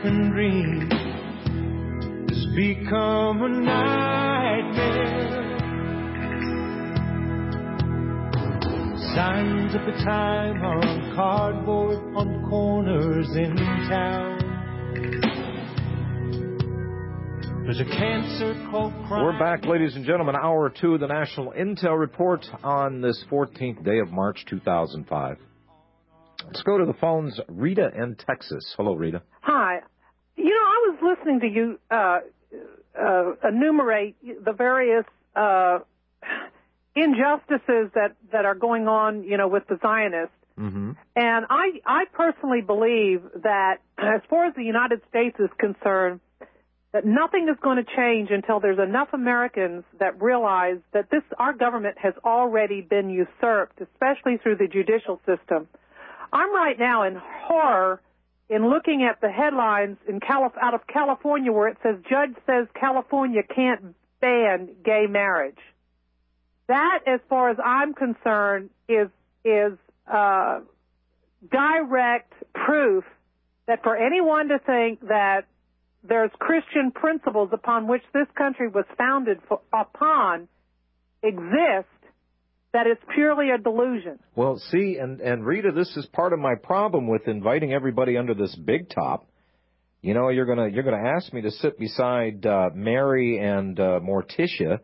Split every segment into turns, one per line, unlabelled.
American dream has become a nightmare. Signs of the time are on cardboard on corners in town. There's a cancer called crime.
We're back, ladies and gentlemen. Hour 2 of the National Intel Report on this 14th day of March 2005. Let's go to the phones. Rita in Texas. Hello, Rita.
Hi. You know, I was listening to you enumerate the various injustices that are going on, you know, with the Zionists.
Mm-hmm.
And I personally believe that as far as the United States is concerned, that nothing is going to change until there's enough Americans that realize that our government has already been usurped, especially through the judicial system. I'm right now in horror in looking at the headlines out of California where it says, Judge says California can't ban gay marriage. That, as far as I'm concerned, is direct proof that for anyone to think that there's Christian principles upon which this country was founded upon exist, that it's purely a delusion.
Well, see, and Rita, this is part of my problem with inviting everybody under this big top. You know, you're gonna ask me to sit beside Mary and Morticia,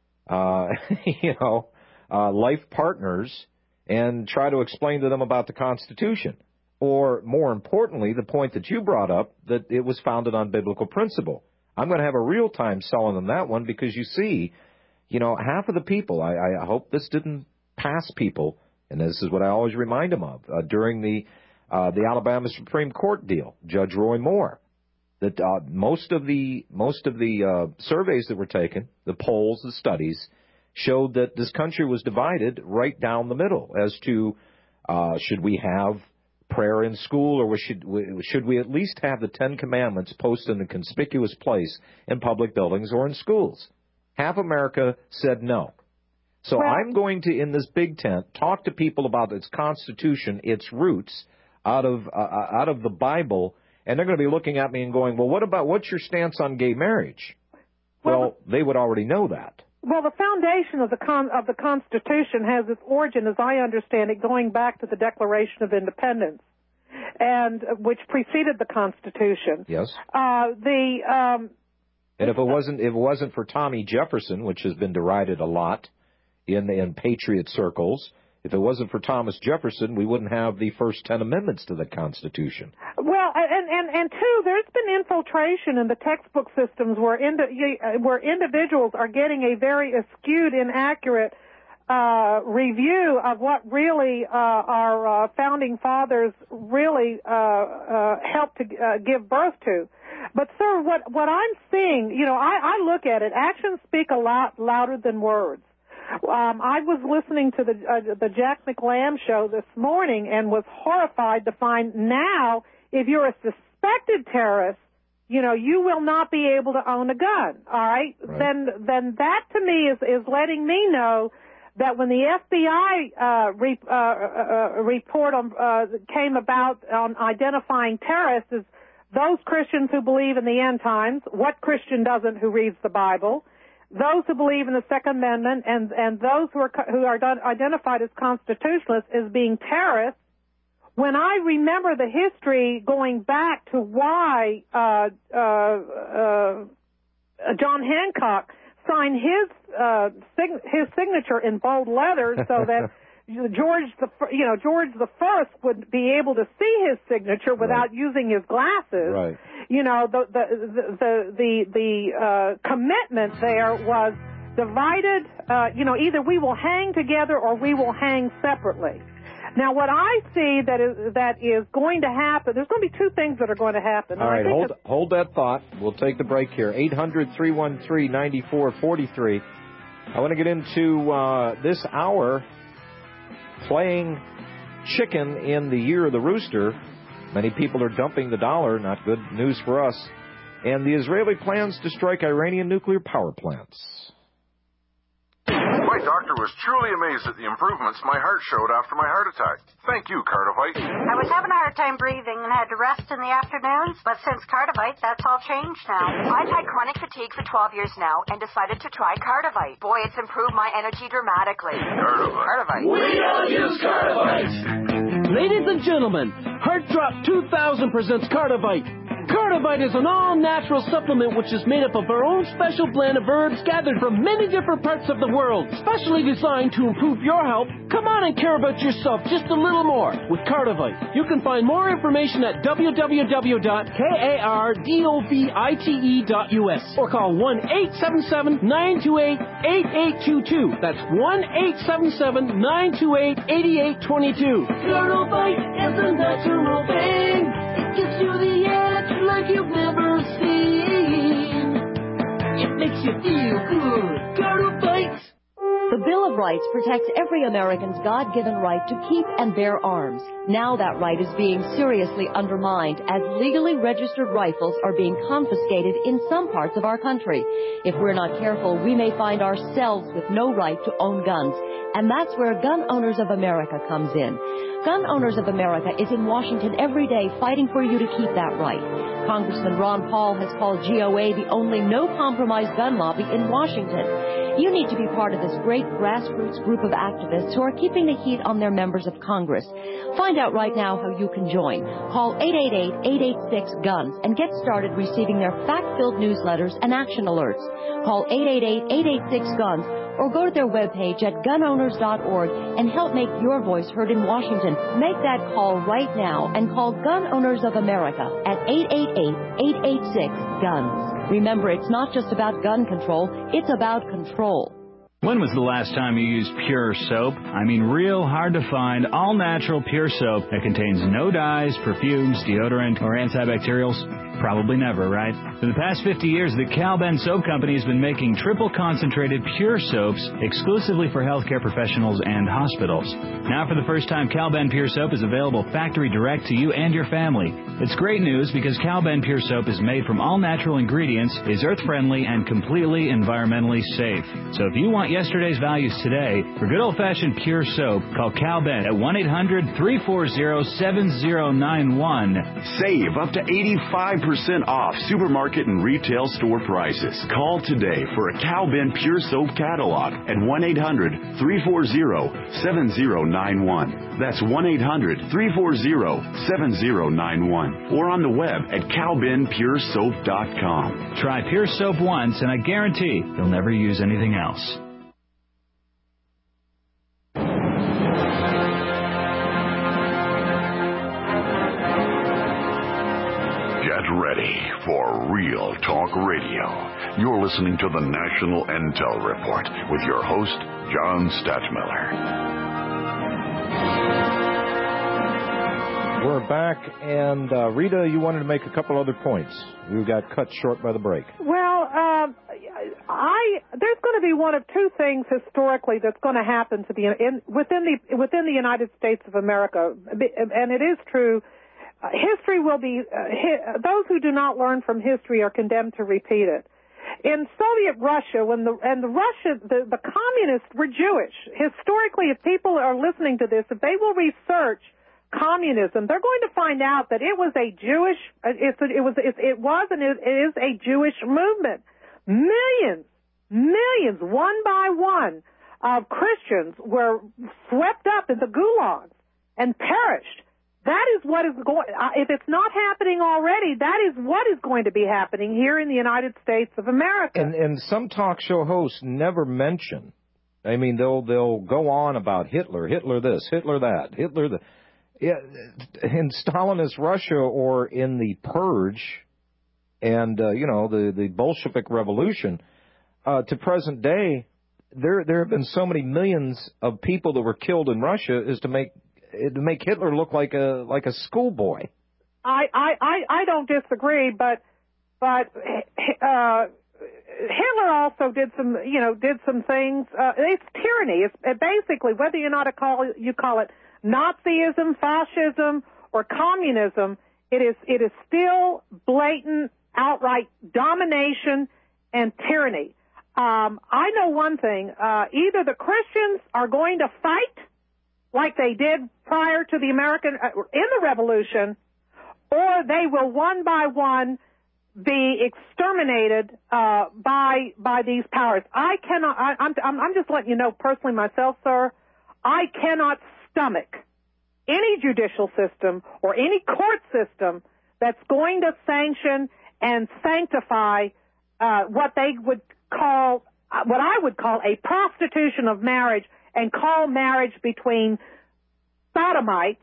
life partners, and try to explain to them about the Constitution. Or, more importantly, the point that you brought up, that it was founded on biblical principle. I'm going to have a real time selling them that one because, you see, you know, half of the people, I hope this didn't pass people, and this is what I always remind them of, during the Alabama Supreme Court deal, Judge Roy Moore, that most of the surveys that were taken, the polls, the studies, showed that this country was divided right down the middle as to should we have prayer in school, or should we at least have the Ten Commandments posted in a conspicuous place in public buildings or in schools? Half America said no. So I'm going to, in this big tent, talk to people about its Constitution, its roots, out of the Bible, and they're going to be looking at me and going, well, what's your stance on gay marriage? Well, they would already know that.
Well, the foundation of the Constitution has its origin, as I understand it, going back to the Declaration of Independence, and which preceded the Constitution.
Yes. And if it wasn't for Tommy Jefferson, which has been derided a lot in patriot circles, if it wasn't for Thomas Jefferson, we wouldn't have the first 10 amendments to the Constitution.
Well, and two, there's been infiltration in the textbook systems where individuals are getting a very skewed, inaccurate review of what really our founding fathers really helped to give birth to. But, sir, what I'm seeing, you know, I look at it, actions speak a lot louder than words. I was listening to the Jack McLam show this morning and was horrified to find now if you're a suspected terrorist, you know, you will not be able to own a gun, all right? Then that to me is letting me know that when the FBI report came about on identifying terrorists as those Christians who believe in the end times, what Christian doesn't who reads the Bible, those who believe in the Second Amendment, and those who are identified as constitutionalists as being terrorists, when I remember the history going back to why John Hancock signed his signature in bold letters so that George the First would be able to see his signature without using his glasses.
Right.
You know, the commitment there was divided. Either we will hang together or we will hang separately. Now, what I see that is going to happen, there's going to be two things that are going to happen.
All right, hold that thought. We'll take the break here. 800-313-9443. I want to get into this hour playing chicken in the year of the rooster. Many people are dumping the dollar. Not good news for us. And the Israeli plans to strike Iranian nuclear power plants.
My doctor was truly amazed at the improvements my heart showed after my heart attack. Thank you, Cardivite.
I was having a hard time breathing and had to rest in the afternoons, but since Cardivite, that's all changed now.
I've had chronic fatigue for 12 years now and decided to try Cardivite. Boy, it's improved my energy dramatically.
Cardivite.
We all use Cardivite.
Ladies and gentlemen, Heart Drop 2000 presents Cardivite. Cardivite is an all-natural supplement which is made up of our own special blend of herbs gathered from many different parts of the world, specially designed to improve your health. Come on and care about yourself just a little more with Cardivite. You can find more information at www.kardovite.us or call 1-877-928-8822. That's 1-877-928-8822.
Cardivite is a natural thing. It gives you the edge like you've never seen. It makes you feel good. Cardivite.
The Bill of Rights protects every American's God-given right to keep and bear arms. Now that right is being seriously undermined as legally registered rifles are being confiscated in some parts of our country. If we're not careful, we may find ourselves with no right to own guns. And that's where Gun Owners of America comes in. Gun Owners of America is in Washington every day fighting for you to keep that right. Congressman Ron Paul has called GOA the only no-compromise gun lobby in Washington. You need to be part of this great grassroots group of activists who are keeping the heat on their members of Congress. Find out right now how you can join. Call 888-886-GUNS and get started receiving their fact-filled newsletters and action alerts. Call 888-886-GUNS or go to their webpage at gunowners.org and help make your voice heard in Washington. Make that call right now and call Gun Owners of America at 888-886-GUNS. Remember, it's not just about gun control, it's about control.
When was the last time you used Pure soap? I mean, real hard to find, all-natural Pure soap that contains no dyes, perfumes, deodorant, or antibacterials? Probably never, right? For the past 50 years, the Cal-Ben Soap Company has been making triple-concentrated Pure soaps exclusively for healthcare professionals and hospitals. Now, for the first time, Cal-Ben Pure Soap is available factory direct to you and your family. It's great news because Cal-Ben Pure Soap is made from all-natural ingredients, is earth-friendly, and completely environmentally safe. So if you want yesterday's values today, for good old-fashioned Pure Soap, call Cal-Ben at 1-800-340-7091.
Save up to 85% off supermarket and retail store prices. Call today for a Cal-Ben Pure Soap catalog at 1-800-340-7091. That's 1-800-340-7091. Or on the web at calbenpuresoap.com.
Try Pure Soap once, and I guarantee you'll never use anything else.
Ready for Real Talk Radio. You're listening to the National Intel Report with your host, John Stadtmiller.
We're back, and Rita, you wanted to make a couple other points. We got cut short by the break.
Well, there's going to be one of two things historically that's going to happen to within the United States of America, and it is true. History will be, those who do not learn from history are condemned to repeat it. In Soviet Russia, the communists were Jewish. Historically, if people are listening to this, if they will research communism, they're going to find out that it was a Jewish, it is a Jewish movement. Millions, one by one, of Christians were swept up in the gulags and perished. That is what is going, if it's not happening already, that is what is going to be happening here in the United States of America.
And some talk show hosts never mention, I mean, they'll go on about Hitler this, Hitler that, Hitler that. Yeah, in Stalinist Russia or in the Purge and, the Bolshevik Revolution, to present day, there have been so many millions of people that were killed in Russia as to make Hitler look like a schoolboy.
I don't disagree, but Hitler also did some things. It's tyranny. It's basically, whether you call it Nazism, fascism, or communism, it is still blatant, outright domination and tyranny. I know one thing. Either the Christians are going to fight like they did prior to the American, in the Revolution, or they will one by one be exterminated by these powers. I cannot. I'm just letting you know personally myself, sir. I cannot stomach any judicial system or any court system that's going to sanction and sanctify what they would call, what I would call a prostitution of marriage, and call marriage between sodomites,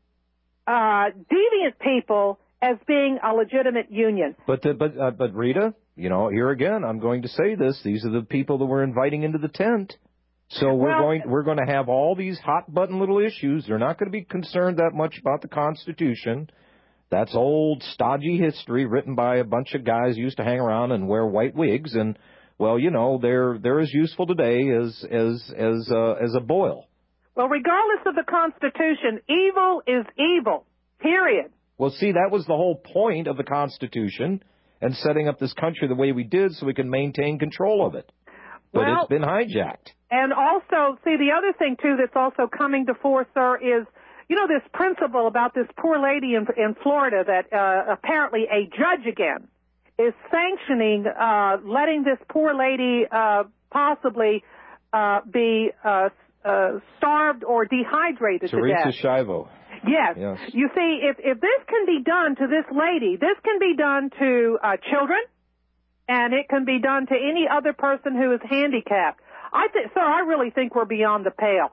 deviant people, as being a legitimate union.
But Rita, you know, here again, I'm going to say this. These are the people that we're inviting into the tent. So we're going to have all these hot button little issues. They're not going to be concerned that much about the Constitution. That's old stodgy history written by a bunch of guys who used to hang around and wear white wigs. And well, you know, they're as useful today as a boil.
Well, regardless of the Constitution, evil is evil. Period.
Well, see, that was the whole point of the Constitution and setting up this country the way we did so we can maintain control of it. But it's been hijacked.
And also, see, the other thing, too, that's also coming to fore, sir, is, you know, this principle about this poor lady in Florida that apparently a judge again is sanctioning letting this poor lady possibly be starved or dehydrated to death.
Teresa Schiavo.
Yes. You see, if this can be done to this lady, this can be done to children, and it can be done to any other person who is handicapped. Sir, I really think we're beyond the pale,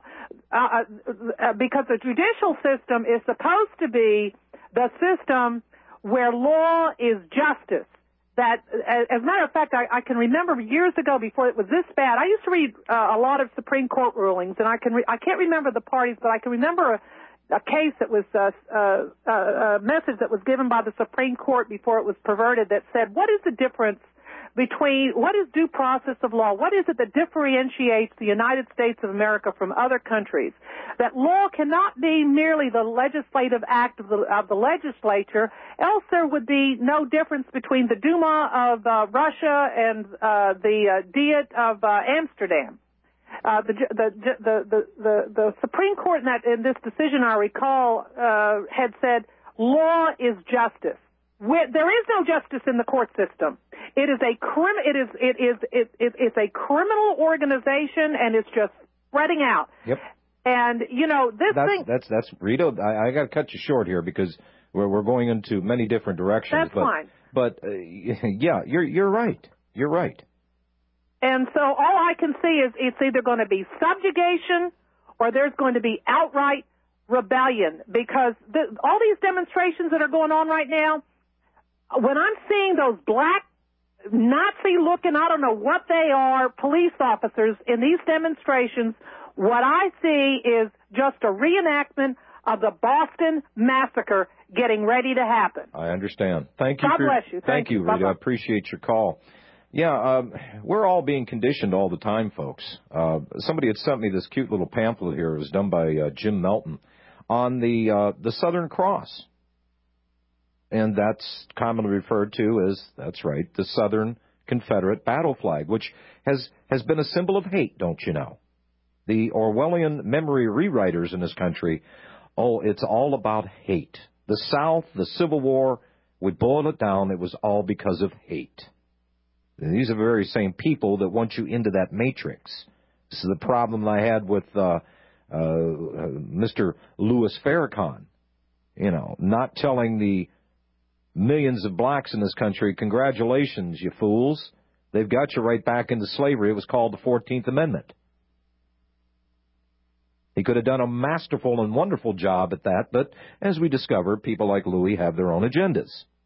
because the judicial system is supposed to be the system where law is justice. That, as a matter of fact, I can remember years ago, before it was this bad, I used to read a lot of Supreme Court rulings, and I can't remember the parties, but I can remember a case that was a message that was given by the Supreme Court before it was perverted that said, what is the difference between, what is due process of law? What is it that differentiates the United States of America from other countries? That law cannot be merely the legislative act of the legislature, else there would be no difference between the Duma of Russia and the Diet of Amsterdam. The Supreme Court in this decision, I recall, had said law is justice. There is no justice in the court system. It is a it's a criminal organization, and it's just spreading out.
Yep.
And you know
that's Rita. I got to cut you short here because we're going into many different directions.
That's fine.
But yeah, you're right. You're right.
And so all I can see is it's either going to be subjugation or there's going to be outright rebellion, because all these demonstrations that are going on right now, when I'm seeing those black Nazi-looking, I don't know what they are, police officers in these demonstrations, what I see is just a reenactment of the Boston Massacre getting ready to happen.
I understand. Thank you.
God bless you.
Thank you, Rita. I appreciate your call. Yeah, we're all being conditioned all the time, folks. Somebody had sent me this cute little pamphlet here. It was done by Jim Melton on the Southern Cross. And that's commonly referred to as, that's right, the Southern Confederate battle flag, which has been a symbol of hate, don't you know? The Orwellian memory rewriters in this country, it's all about hate. The South, the Civil War, we boil it down, it was all because of hate. And these are the very same people that want you into that matrix. This is the problem I had with Mr. Louis Farrakhan, you know, not telling the millions of blacks in this country, congratulations, you fools. They've got you right back into slavery. It was called the 14th Amendment. He could have done a masterful and wonderful job at that, but as we discovered, people like Louis have their own agendas.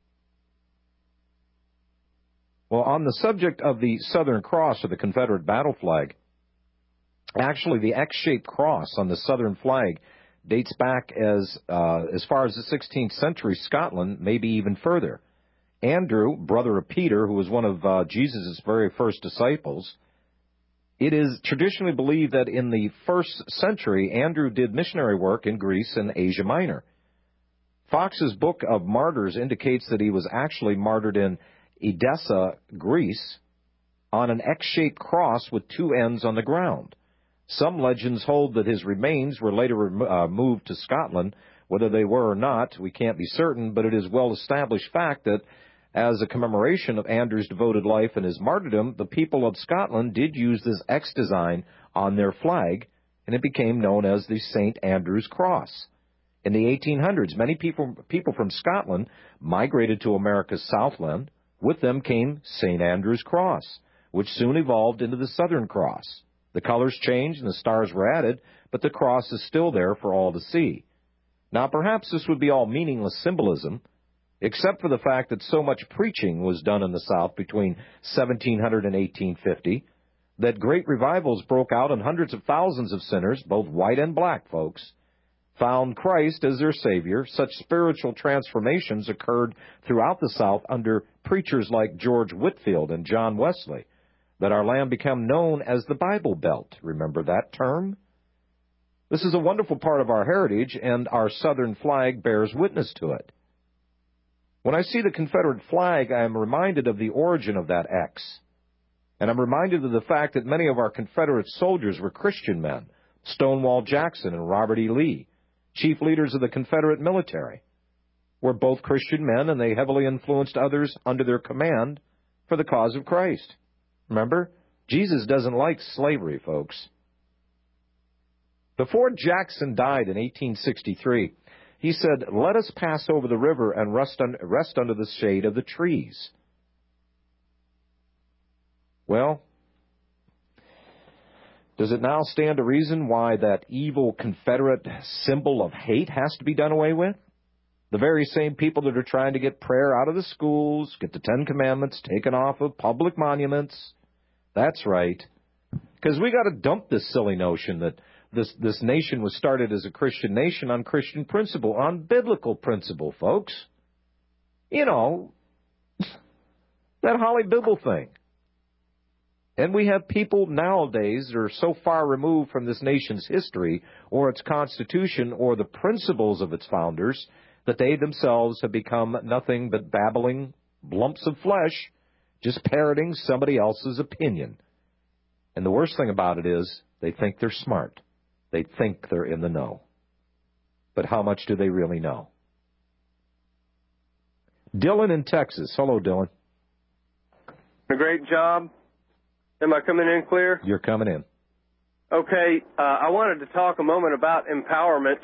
Well, on the subject of the Southern Cross, or the Confederate battle flag, actually the X-shaped cross on the Southern flag dates back as far as the 16th century Scotland, maybe even further. Andrew, brother of Peter, who was one of Jesus' very first disciples, it is traditionally believed that in the first century, Andrew did missionary work in Greece and Asia Minor. Fox's Book of Martyrs indicates that he was actually martyred in Edessa, Greece, on an X-shaped cross with two ends on the ground. Some legends hold that his remains were later moved to Scotland. Whether they were or not, we can't be certain, but it is well-established fact that as a commemoration of Andrew's devoted life and his martyrdom, the people of Scotland did use this X design on their flag, and it became known as the St. Andrew's Cross. In the 1800s, many people from Scotland migrated to America's Southland. With them came St. Andrew's Cross, which soon evolved into the Southern Cross. The colors changed and the stars were added, but the cross is still there for all to see. Now, perhaps this would be all meaningless symbolism, except for the fact that so much preaching was done in the South between 1700 and 1850 that great revivals broke out and hundreds of thousands of sinners, both white and black folks, found Christ as their Savior. Such spiritual transformations occurred throughout the South under preachers like George Whitefield and John Wesley, that our land became known as the Bible Belt. Remember that term? This is a wonderful part of our heritage, and our Southern flag bears witness to it. When I see the Confederate flag, I am reminded of the origin of that X. And I'm reminded of the fact that many of our Confederate soldiers were Christian men. Stonewall Jackson and Robert E. Lee, chief leaders of the Confederate military, were both Christian men, and they heavily influenced others under their command for the cause of Christ. Remember, Jesus doesn't like slavery, folks. Before Jackson died in 1863, he said, "Let us pass over the river and rest under the shade of the trees." Well, does it now stand to reason why that evil Confederate symbol of hate has to be done away with? The very same people that are trying to get prayer out of the schools, get the Ten Commandments taken off of public monuments. That's right. Because we got to dump this silly notion that this nation was started as a Christian nation on Christian principle, on biblical principle, folks. You know, that Holly Bible thing. And we have people nowadays that are so far removed from this nation's history or its constitution or the principles of its founders that they themselves have become nothing but babbling lumps of flesh, just parroting somebody else's opinion. And the worst thing about it is they think they're smart. They think they're in the know. But how much do they really know? Dylan in Texas. Hello, Dylan.
A great job. Am I coming in clear?
You're coming in.
Okay. I wanted to talk a moment about empowerment.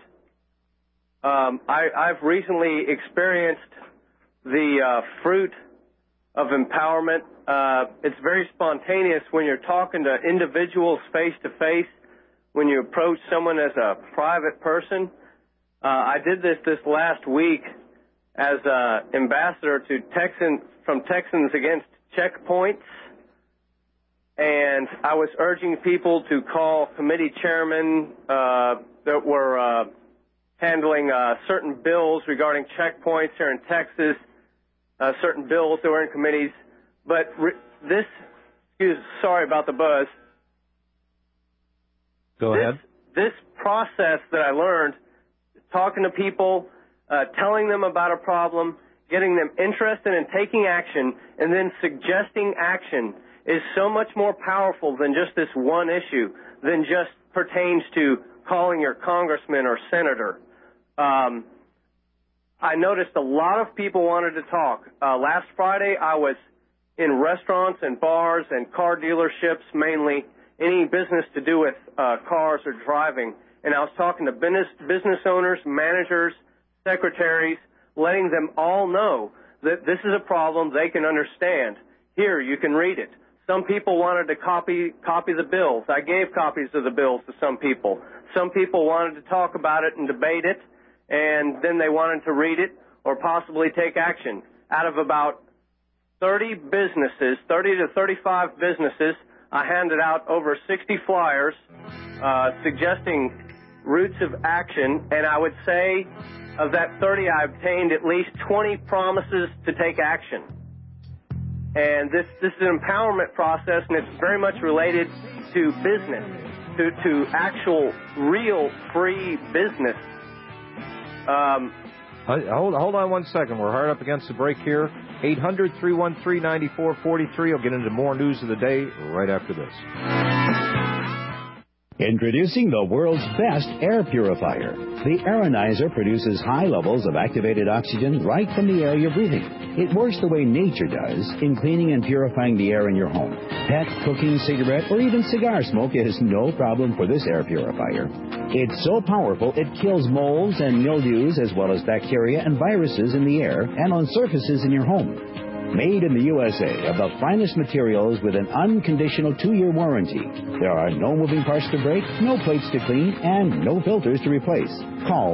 I've recently experienced the fruit of empowerment. It's very spontaneous when you're talking to individuals face to face, when you approach someone as a private person. I did this last week as ambassador to from Texans Against Checkpoints, and I was urging people to call committee chairmen that were handling certain bills regarding checkpoints here in Texas, certain bills that were in committees. But sorry about the buzz.
Go ahead.
This process that I learned, talking to people, telling them about a problem, getting them interested in taking action, and then suggesting action is so much more powerful than just this one issue, than just pertains to calling your congressman or senator. I noticed a lot of people wanted to talk. Last Friday, I was in restaurants and bars and car dealerships, mainly any business to do with cars or driving. And I was talking to business owners, managers, secretaries, letting them all know that this is a problem they can understand. Here, you can read it. Some people wanted to copy the bills. I gave copies of the bills to some people. Some people wanted to talk about it and debate it, and then they wanted to read it or possibly take action. Out of about 30 to 35 businesses, I handed out over 60 flyers suggesting routes of action, and I would say of that 30, I obtained at least 20 promises to take action. And this is an empowerment process, and it's very much related to business, to actual, real, free business.
Hold on 1 second. We're hard up against the break here. 800-313-9443. I'll get into more news of the day right after this.
Introducing the world's best air purifier. The Aeronizer produces high levels of activated oxygen right from the air you're breathing. It works the way nature does in cleaning and purifying the air in your home. Pet, cooking, cigarette, or even cigar smoke is no problem for this air purifier. It's so powerful it kills molds and mildews as well as bacteria and viruses in the air and on surfaces in your home. Made in the USA of the finest materials with an unconditional 2-year warranty. There are no moving parts to break, no plates to clean, and no filters to replace. Call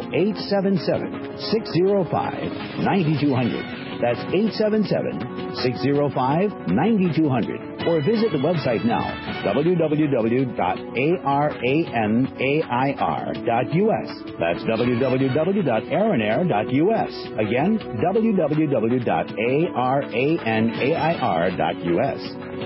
877-605-9200. That's 877-605-9200. Or visit the website now, www.aranair.us. That's www.aranair.us. Again, www.aranair.us.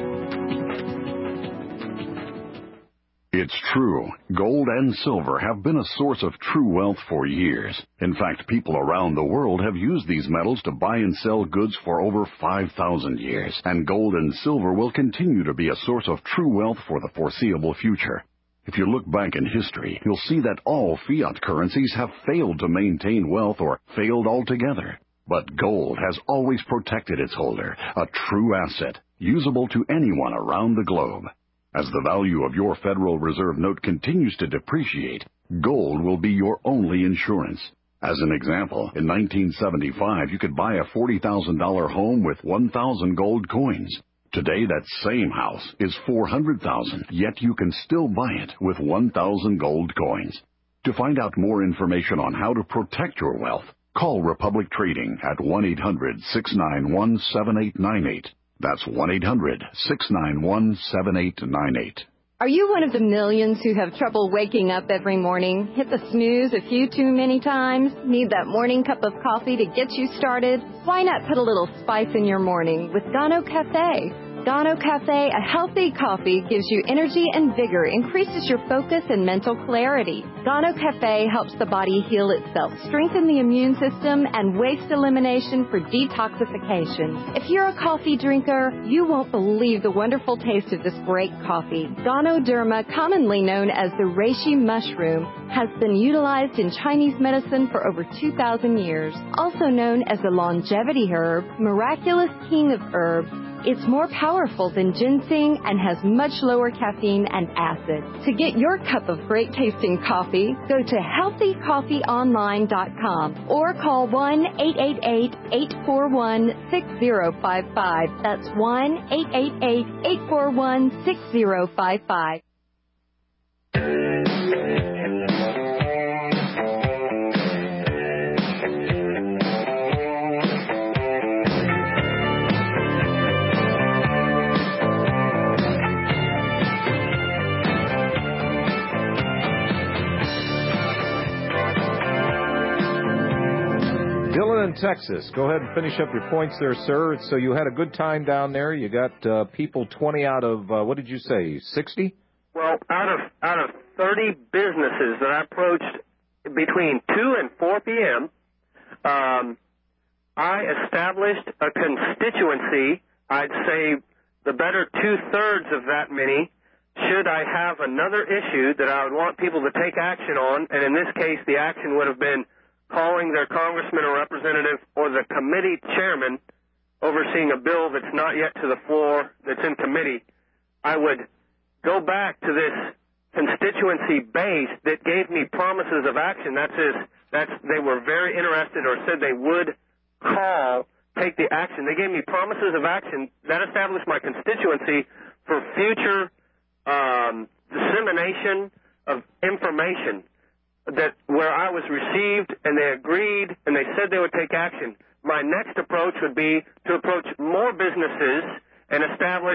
It's true. Gold and silver have been a source of true wealth for years. In fact, people around the world have used these metals to buy and sell goods for over 5,000 years. And gold and silver will continue to be a source of true wealth for the foreseeable future. If you look back in history, you'll see that all fiat currencies have failed to maintain wealth or failed altogether. But gold has always protected its holder, a true asset, usable to anyone around the globe. As the value of your Federal Reserve note continues to depreciate, gold will be your only insurance. As an example, in 1975, you could buy a $40,000 home with 1,000 gold coins. Today, that same house is $400,000, yet you can still buy it with 1,000 gold coins. To find out more information on how to protect your wealth, call Republic Trading at 1-800-691-7898. That's 1-800-691-7898.
Are you one of the millions who have trouble waking up every morning? Hit the snooze a few too many times? Need that morning cup of coffee to get you started? Why not put a little spice in your morning with Gano Cafe? Gano Cafe, a healthy coffee, gives you energy and vigor, increases your focus and mental clarity. Gano Cafe helps the body heal itself, strengthen the immune system, and waste elimination for detoxification. If you're a coffee drinker, you won't believe the wonderful taste of this great coffee. Ganoderma, commonly known as the reishi mushroom, has been utilized in Chinese medicine for over 2,000 years. Also known as the longevity herb, miraculous king of herbs, it's more powerful than ginseng and has much lower caffeine and acid. To get your cup of great tasting coffee, go to healthycoffeeonline.com or call 1-888-841-6055. That's 1-888-841-6055.
Dylan in Texas, go ahead and finish up your points there, sir. So you had a good time down there. You got people 20 out of, what did you say, 60?
Well, out of 30 businesses that I approached between 2 and 4 p.m., I established a constituency. I'd say the better two-thirds of that many should I have another issue that I would want people to take action on, and in this case the action would have been calling their congressman or representative or the committee chairman overseeing a bill that's not yet to the floor, that's in committee. I would go back to this constituency base that gave me promises of action. They were very interested or said they would take the action. They gave me promises of action. That established my constituency for future dissemination of information that where I was received and they agreed and they said they would take action. My next approach would be to approach more businesses and establish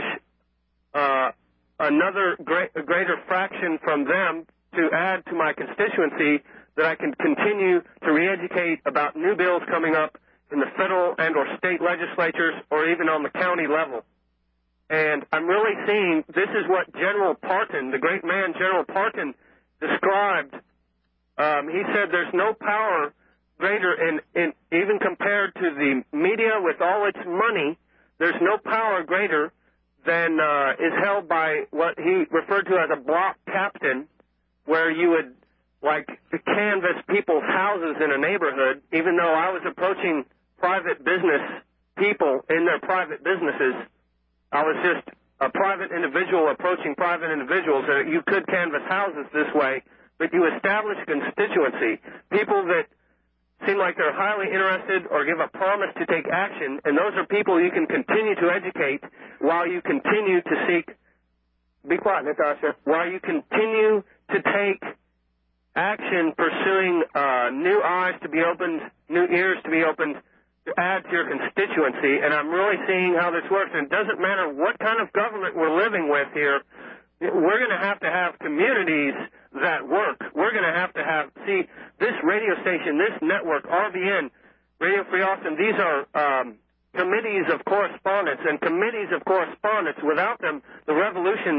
another greater fraction from them to add to my constituency that I can continue to re-educate about new bills coming up in the federal and or state legislatures or even on the county level. And I'm really seeing this is what General Parton, the great man General Parton, described. He said there's no power greater, in even compared to the media with all its money, there's no power greater than is held by what he referred to as a block captain, where you would, like, canvass people's houses in a neighborhood, even though I was approaching private business people in their private businesses. I was just a private individual approaching private individuals. You could canvass houses this way, but you establish constituency. People that seem like they're highly interested or give a promise to take action, and those are people you can continue to educate while you continue to seek, be quiet, Natasha, while you continue to take action pursuing new eyes to be opened, new ears to be opened, to add to your constituency. And I'm really seeing how this works. And it doesn't matter what kind of government we're living with here, we're going to have communities that work. We're going to have, see, this radio station, this network, RBN, Radio Free Austin, these are committees of correspondence, and committees of correspondence, without them, the revolution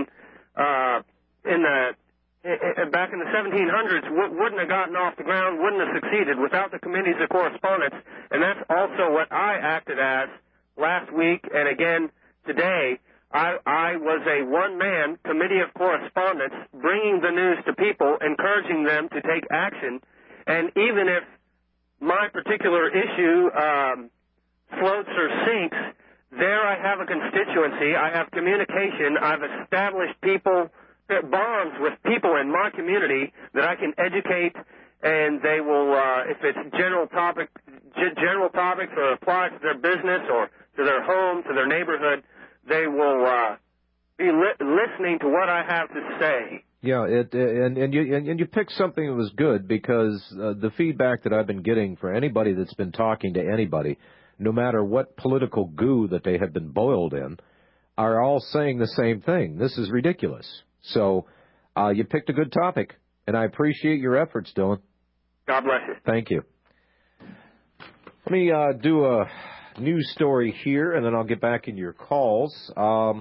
back in the 1700s wouldn't have gotten off the ground, wouldn't have succeeded without the committees of correspondence. And that's also what I acted as last week and again today. I was a one-man committee of correspondence, bringing the news to people, encouraging them to take action. And even if my particular issue floats or sinks, there I have a constituency, I have communication, I've established bonds with people in my community that I can educate, and they will, if it's general topics or apply to their business or to their home, to their neighborhood, they will be listening to what I have to say.
Yeah, and you picked something that was good, because the feedback that I've been getting for anybody that's been talking to anybody, no matter what political goo that they have been boiled in, are all saying the same thing. This is ridiculous. So you picked a good topic, and I appreciate your efforts, Dylan.
God bless you.
Thank you. Let me do a news story here, and then I'll get back into your calls. Well.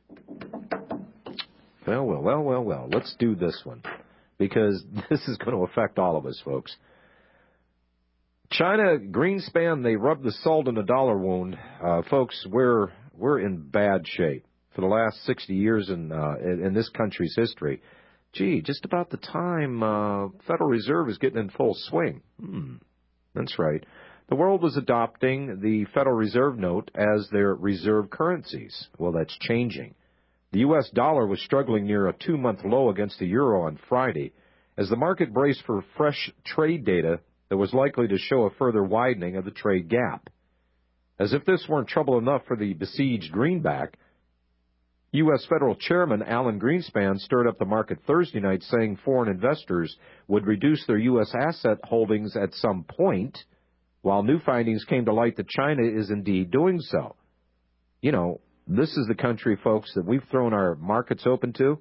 Let's do this one, because this is going to affect all of us, folks. China, Greenspan, they rubbed the salt in the dollar wound. Folks, we're in bad shape. For the last 60 years in this country's history, just about the time Federal Reserve is getting in full swing. That's right. The world was adopting the Federal Reserve note as their reserve currencies. Well, that's changing. The U.S. dollar was struggling near a 2-month low against the euro on Friday, as the market braced for fresh trade data that was likely to show a further widening of the trade gap. As if this weren't trouble enough for the besieged greenback, U.S. Federal Chairman Alan Greenspan stirred up the market Thursday night, saying foreign investors would reduce their U.S. asset holdings at some point, while new findings came to light that China is indeed doing so. You know, this is the country, folks, that we've thrown our markets open to.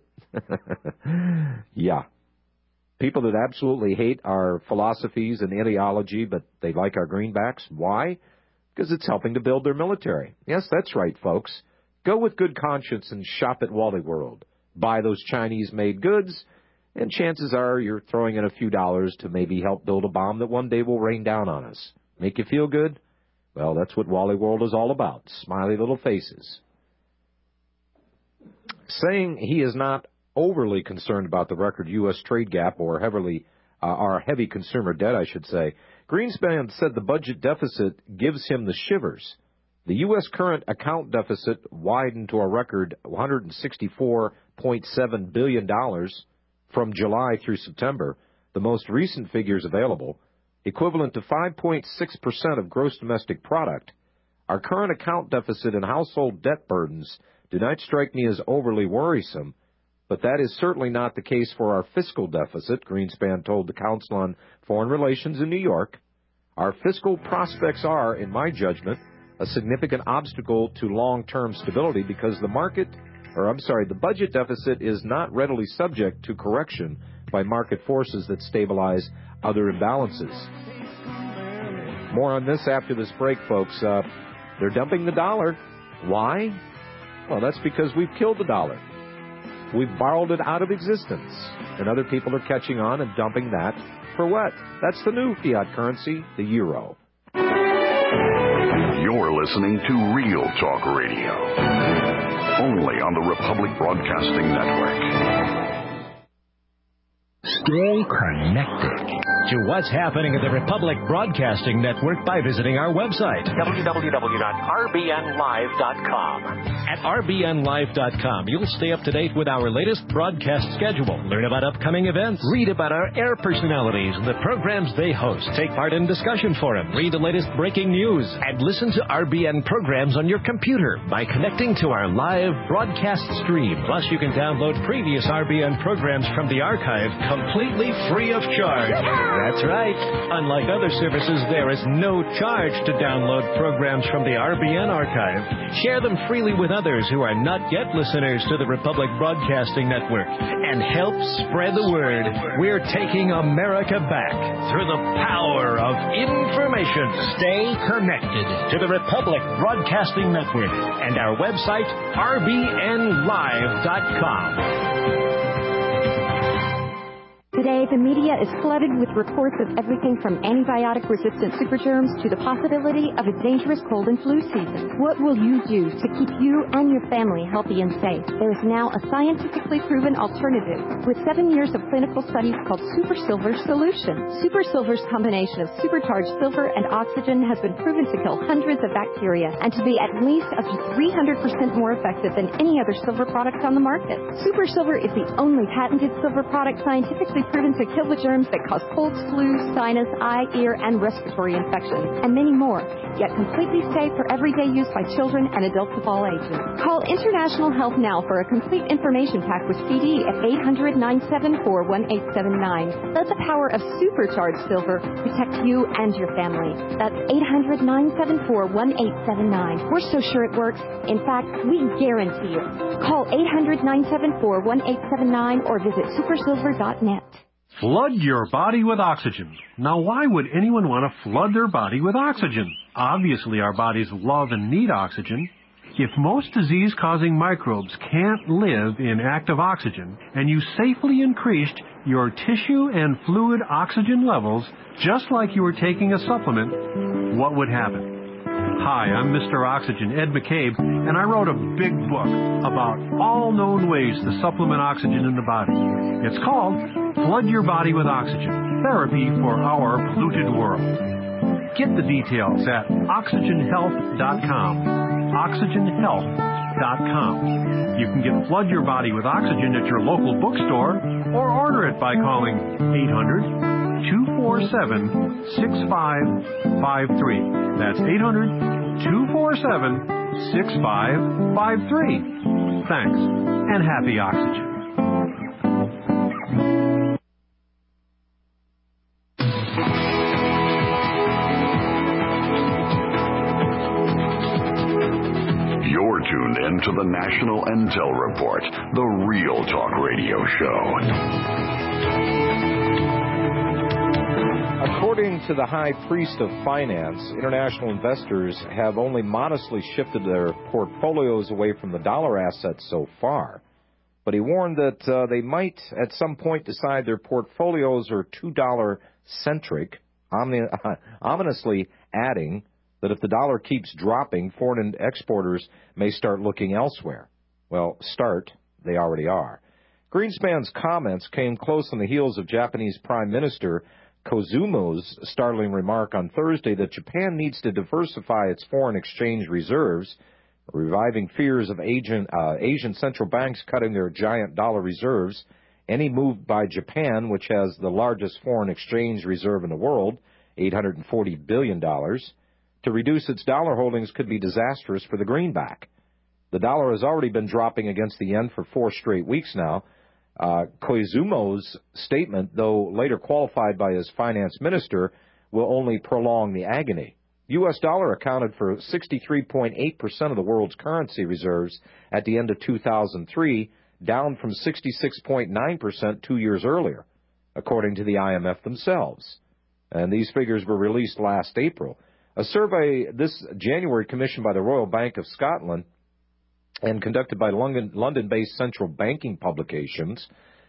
Yeah. People that absolutely hate our philosophies and ideology, but they like our greenbacks. Why? Because it's helping to build their military. Yes, that's right, folks. Go with good conscience and shop at Wally World. Buy those Chinese-made goods, and chances are you're throwing in a few dollars to maybe help build a bomb that one day will rain down on us. Make you feel good? Well, that's what Wally World is all about. Smiley little faces. Saying he is not overly concerned about the record U.S. trade gap or heavy consumer debt, I should say, Greenspan said the budget deficit gives him the shivers. The U.S. current account deficit widened to a record $164.7 billion from July through September, the most recent figures available, equivalent to 5.6% of gross domestic product. Our current account deficit and household debt burdens do not strike me as overly worrisome, but that is certainly not the case for our fiscal deficit, Greenspan told the Council on Foreign Relations in New York. Our fiscal prospects are, in my judgment, a significant obstacle to long-term stability because the budget deficit is not readily subject to correction by market forces that stabilize other imbalances. More on this after this break, folks. They're dumping the dollar. Why? Well, that's because we've killed the dollar. We've borrowed it out of existence, and other people are catching on and dumping that for wet. That's the new fiat currency, the euro.
You're listening to Real Talk Radio, only on the Republic Broadcasting Network.
Stay connected to what's happening at the Republic Broadcasting Network by visiting our website, www.rbnlive.com. At rbnlive.com, you'll stay up to date with our latest broadcast schedule, learn about upcoming events, read about our air personalities and the programs they host, take part in discussion forums, read the latest breaking news, and listen to RBN programs on your computer by connecting to our live broadcast stream. Plus, you can download previous RBN programs from the archive completely free of charge. That's right. Unlike other services, there is no charge to download programs from the RBN archive. Share them freely with others who are not yet listeners to the Republic Broadcasting Network and help spread the word. We're taking America back through the power of information. Stay connected to the Republic Broadcasting Network and our website, rbnlive.com.
Today, the media is flooded with reports of everything from antibiotic-resistant supergerms to the possibility of a dangerous cold and flu season. What will you do to keep you and your family healthy and safe? There is now a scientifically proven alternative with 7 years of clinical studies called Super Silver Solution. Super Silver's combination of supercharged silver and oxygen has been proven to kill hundreds of bacteria and to be at least up to 300% more effective than any other silver product on the market. Super Silver is the only patented silver product scientifically proven to kill the germs that cause colds, flu, sinus, eye, ear, and respiratory infections, and many more, yet completely safe for everyday use by children and adults of all ages. Call International Health now for a complete information pack with CD at 800-974-1879. Let the power of supercharged silver protect you and your family. That's 800-974-1879. We're so sure it works. In fact, we guarantee it. Call 800-974-1879 or visit supersilver.net.
Flood your body with oxygen. Now, why would anyone want to flood their body with oxygen? Obviously, our bodies love and need oxygen. If most disease-causing microbes can't live in active oxygen, and you safely increased your tissue and fluid oxygen levels just like you were taking a supplement, what would happen? Hi, I'm Mr. Oxygen, Ed McCabe, and I wrote a big book about all known ways to supplement oxygen in the body. It's called Flood Your Body with Oxygen, Therapy for Our Polluted World. Get the details at oxygenhealth.com. oxygenhealth.com. You can get Flood Your Body with Oxygen at your local bookstore or order it by calling 800-247-6553. That's 800-247-6553. Thanks, and happy oxygen.
You're tuned in to the National Intel Report, the Real Talk Radio Show.
According to the High Priest of Finance, international investors have only modestly shifted their portfolios away from the dollar assets so far. But he warned that they might at some point decide their portfolios are $2-centric, ominously adding that if the dollar keeps dropping, foreign exporters may start looking elsewhere. Well, they already are. Greenspan's comments came close on the heels of Japanese Prime Minister Koizumi's startling remark on Thursday that Japan needs to diversify its foreign exchange reserves, reviving fears of Asian central banks cutting their giant dollar reserves. Any move by Japan, which has the largest foreign exchange reserve in the world, $840 billion, to reduce its dollar holdings could be disastrous for the greenback. The dollar has already been dropping against the yen for 4 straight weeks now. Koizumi's statement, though later qualified by his finance minister, will only prolong the agony. U.S. dollar accounted for 63.8% of the world's currency reserves at the end of 2003, down from 66.9% 2 years earlier, according to the IMF themselves. And these figures were released last April. A survey this January commissioned by the Royal Bank of Scotland and conducted by London-based central banking publications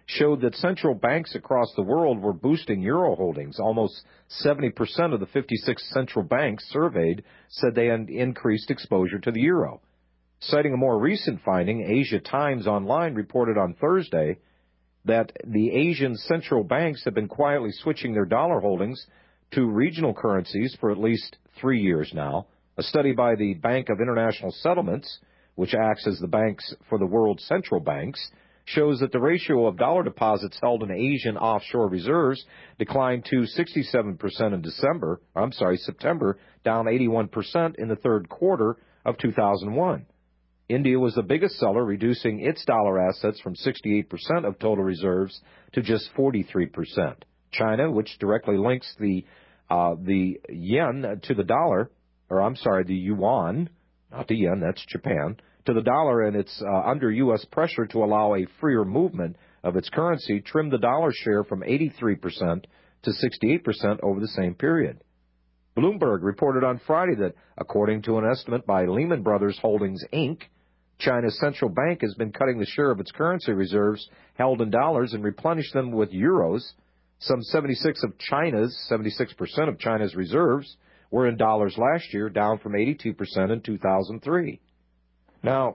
showed that central banks across the world were boosting euro holdings. Almost 70% of the 56 central banks surveyed said they had increased exposure to the euro. Citing a more recent finding, Asia Times Online reported on Thursday that the Asian central banks have been quietly switching their dollar holdings to regional currencies for at least 3 years now. A study by the Bank of International Settlements, which acts as the banks for the world's central banks, shows that the ratio of dollar deposits held in Asian offshore reserves declined to 67% in September, down 81% in the third quarter of 2001. India was the biggest seller, reducing its dollar assets from 68% of total reserves to just 43%. China, which directly links the yen to the dollar, the yuan, not the yen, that's Japan, to the dollar, and it's under U.S. pressure to allow a freer movement of its currency, trimmed the dollar share from 83% to 68% over the same period. Bloomberg reported on Friday that, according to an estimate by Lehman Brothers Holdings, Inc., China's central bank has been cutting the share of its currency reserves held in dollars and replenished them with euros. Some 76% of China's reserves were in dollars last year, down from 82% in 2003. Now,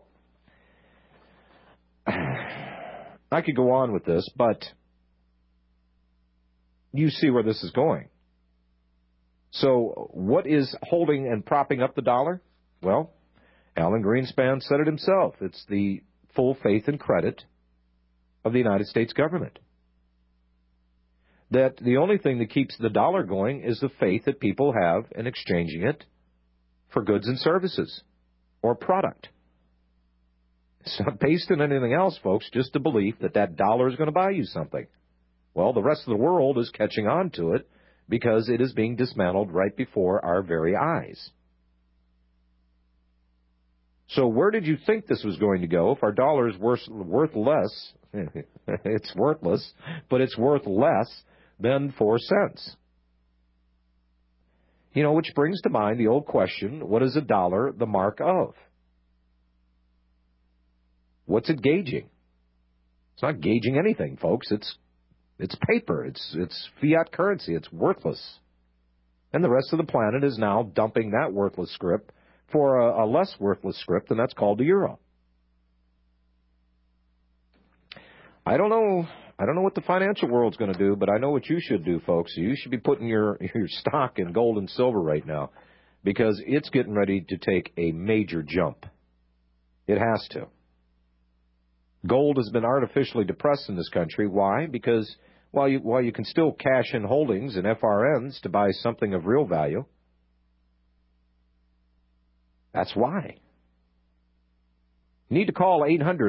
I could go on with this, but you see where this is going. So what is holding and propping up the dollar? Well, Alan Greenspan said it himself. It's the full faith and credit of the United States government. That the only thing that keeps the dollar going is the faith that people have in exchanging it for goods and services or product. It's not based on anything else, folks, just the belief that that dollar is going to buy you something. Well, the rest of the world is catching on to it because it is being dismantled right before our very eyes. So where did you think this was going to go if our dollar is worth less? It's worthless, but it's worth less than 4 cents. You know, which brings to mind the old question, what is a dollar the mark of? What's it gauging? It's not gauging anything, folks. It's paper. It's fiat currency. It's worthless. And the rest of the planet is now dumping that worthless scrip for a less worthless script, and that's called the euro. I don't know what the financial world's going to do, but I know what you should do, folks. You should be putting your stock in gold and silver right now because it's getting ready to take a major jump. It has to. Gold has been artificially depressed in this country. Why? Because while you can still cash in holdings and FRNs to buy something of real value, that's why. You need to call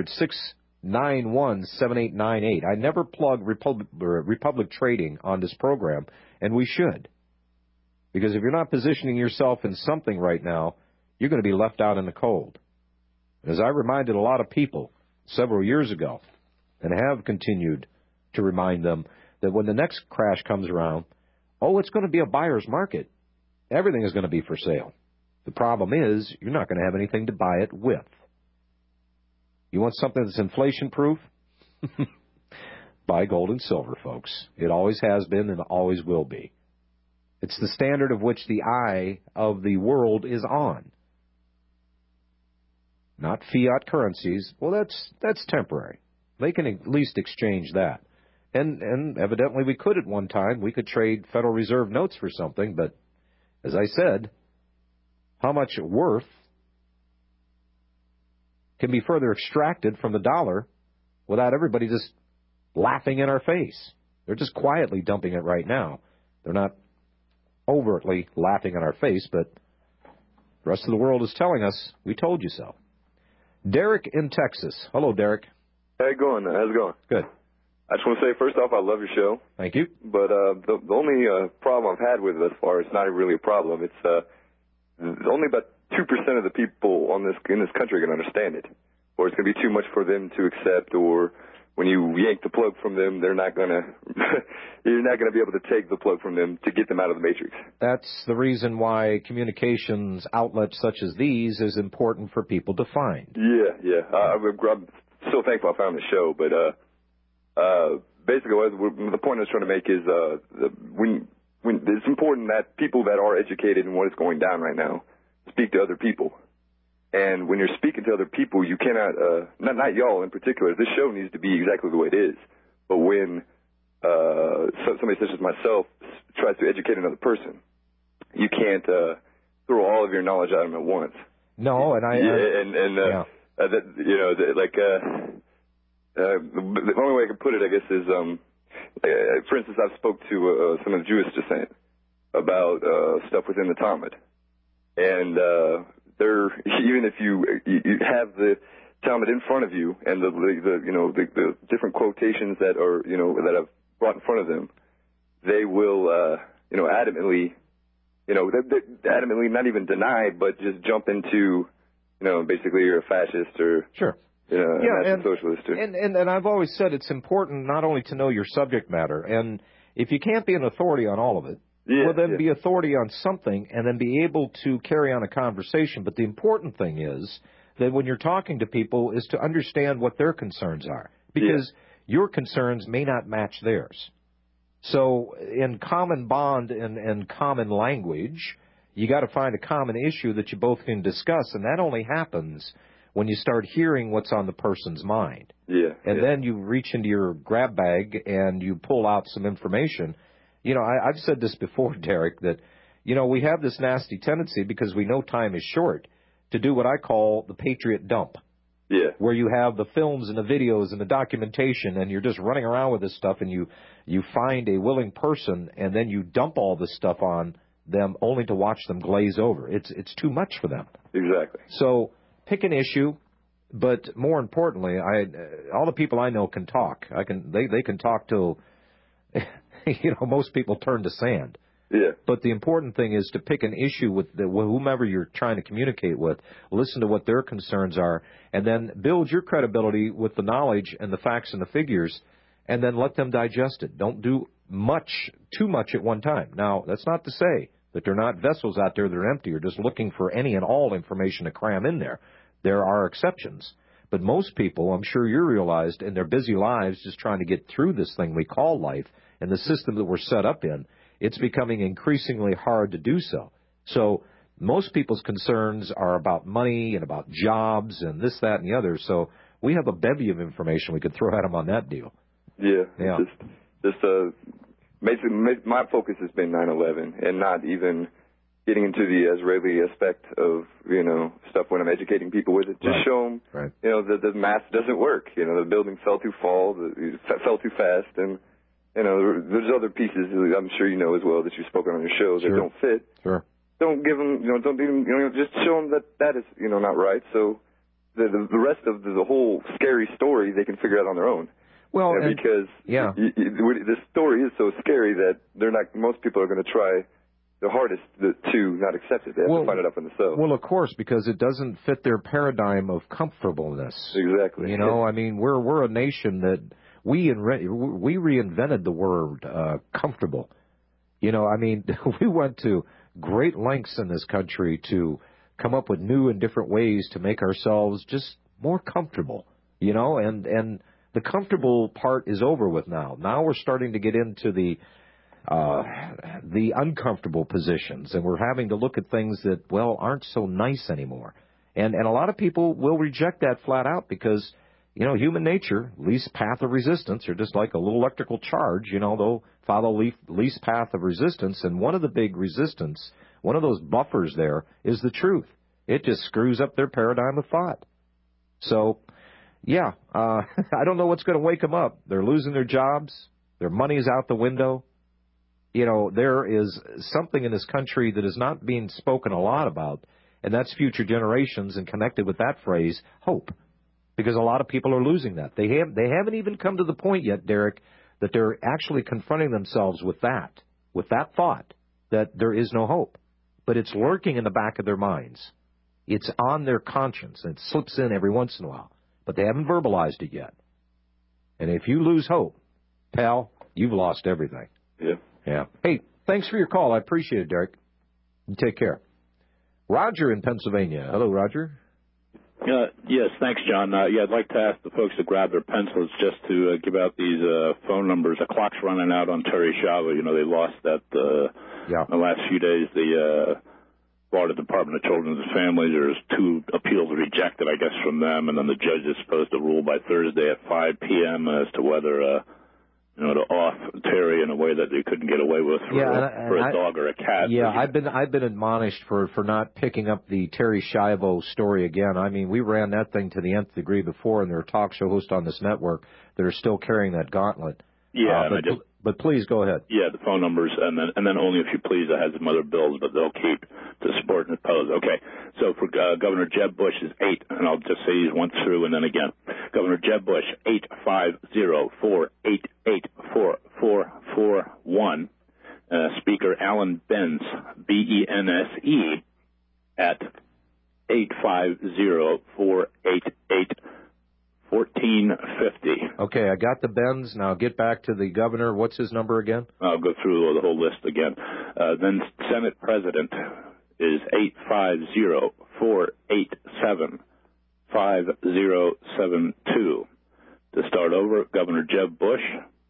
800-691-7898. I never plug Republic Trading on this program, and we should. Because if you're not positioning yourself in something right now, you're going to be left out in the cold. As I reminded a lot of people several years ago, and have continued to remind them, that when the next crash comes around, it's going to be a buyer's market. Everything is going to be for sale. The problem is, you're not going to have anything to buy it with. You want something that's inflation-proof? Buy gold and silver, folks. It always has been and always will be. It's the standard of which the eye of the world is on. Not fiat currencies. Well, that's temporary. They can at least exchange that. And evidently we could at one time. We could trade Federal Reserve notes for something, but as I said, how much worth can be further extracted from the dollar without everybody just laughing in our face? They're just quietly dumping it right now. They're not overtly laughing in our face, but the rest of the world is telling us, we told you so. Derek in Texas. Hello, Derek.
How you going? How's it going?
Good.
I just want to say, first off, I love your show.
Thank you.
But the only problem I've had with it thus far, it's not really a problem. It's only about 2% of the people in this country can understand it, or it's going to be too much for them to accept, or when you yank the plug from them, they're not going to you're not going to be able to take the plug from them to get them out of the matrix.
That's the reason why communications outlets such as these is important for people to find.
Yeah. I'm so thankful I found the show, but basically, the point I was trying to make is when it's important that people that are educated in what is going down right now speak to other people. And when you're speaking to other people, you cannot, not y'all in particular, this show needs to be exactly the way it is. But when somebody such as myself tries to educate another person, you can't throw all of your knowledge at them at once.
No, and
the only way I can put it, I guess, is, for instance, I've spoke to some of the Jewish descent about stuff within the Talmud, and even if you have the Talmud in front of you and the different quotations that are that I've brought in front of them, they will adamantly not even deny, but just jump into basically you're a fascist or
sure.
And socialist.
And I've always said it's important not only to know your subject matter, and if you can't be an authority on all of it, be authority on something and then be able to carry on a conversation. But the important thing is that when you're talking to people is to understand what their concerns are, because your concerns may not match theirs. So in common bond and common language, you got to find a common issue that you both can discuss, and that only happens when you start hearing what's on the person's mind. Then you reach into your grab bag and you pull out some information. I've said this before, Derek, that, we have this nasty tendency, because we know time is short, to do what I call the Patriot dump. Where you have the films and the videos and the documentation, and you're just running around with this stuff, and you find a willing person, and then you dump all this stuff on them only to watch them glaze over. It's too much for them.
Exactly.
So pick an issue, but more importantly, all the people I know can talk. They can talk till most people turn to sand. But the important thing is to pick an issue with whomever you're trying to communicate with, listen to what their concerns are, and then build your credibility with the knowledge and the facts and the figures, and then let them digest it. Don't do too much at one time. Now, that's not to say that there are not vessels out there that are empty or just looking for any and all information to cram in there. There are exceptions. But most people, I'm sure you realized, in their busy lives just trying to get through this thing we call life and the system that we're set up in, it's becoming increasingly hard to do so. So most people's concerns are about money and about jobs and this, that, and the other. So we have a bevy of information we could throw at them on that deal.
Basically, my focus has been 9/11 and not even getting into the Israeli aspect of, stuff when I'm educating people with it. Just show them, that the math doesn't work. The building fell too fast, and, there's other pieces I'm sure you know as well that you've spoken on your show that don't fit. Don't give them, just show them that is, not right. So the rest of the whole scary story they can figure out on their own.
Well,
because the story is so scary that most people are going to try the hardest to not accept it. They have to find it out for themselves.
Well, of course, because it doesn't fit their paradigm of comfortableness.
Exactly.
I mean, we're a nation that we reinvented the word comfortable. I mean, we went to great lengths in this country to come up with new and different ways to make ourselves just more comfortable. And the comfortable part is over with now. Now we're starting to get into the uncomfortable positions, and we're having to look at things that, aren't so nice anymore. And a lot of people will reject that flat out because, human nature, least path of resistance, or just like a little electrical charge, they'll follow least path of resistance. And one of the big resistance, one of those buffers there is the truth. It just screws up their paradigm of thought. So, I don't know what's going to wake them up. They're losing their jobs. Their money's out the window. There is something in this country that is not being spoken a lot about, and that's future generations, and connected with that phrase, hope. Because a lot of people are losing that. They haven't even come to the point yet, Derek, that they're actually confronting themselves with that thought, that there is no hope. But it's lurking in the back of their minds. It's on their conscience, and it slips in every once in a while. But they haven't verbalized it yet. And if you lose hope, pal, you've lost everything. Yeah. Hey, thanks for your call. I appreciate it, Derek. You take care. Roger in Pennsylvania. Hello, Roger.
Yes, thanks, John. I'd like to ask the folks to grab their pencils just to give out these phone numbers. The clock's running out on Terry Schiavo. You know, they lost that in the last few days. The Florida Department of Children and Families, there's 2 appeals rejected, I guess, from them, and then the judge is supposed to rule by Thursday at 5 p.m. as to whether to off Terry in a way that they couldn't get away with for a dog or a cat.
Yeah, I've been admonished for not picking up the Terry Schiavo story again. I mean, we ran that thing to the nth degree before, and there are talk show hosts on this network that are still carrying that gauntlet.
Yeah,
but please go ahead.
Yeah, the phone numbers, and then only if you please. I have some other bills, but they'll keep to support and oppose. Okay, so for Governor Jeb Bush is 8, and I'll just say these once through and then again. Governor Jeb Bush, 850-488-4441. Speaker Alan Bense, B-E-N-S-E, at 850-488-1450.
Okay, I got the Benz. Now get back to the governor. What's his number again?
I'll go through the whole list again. Then Senate President is 850-487-5072. To start over, Governor Jeb Bush,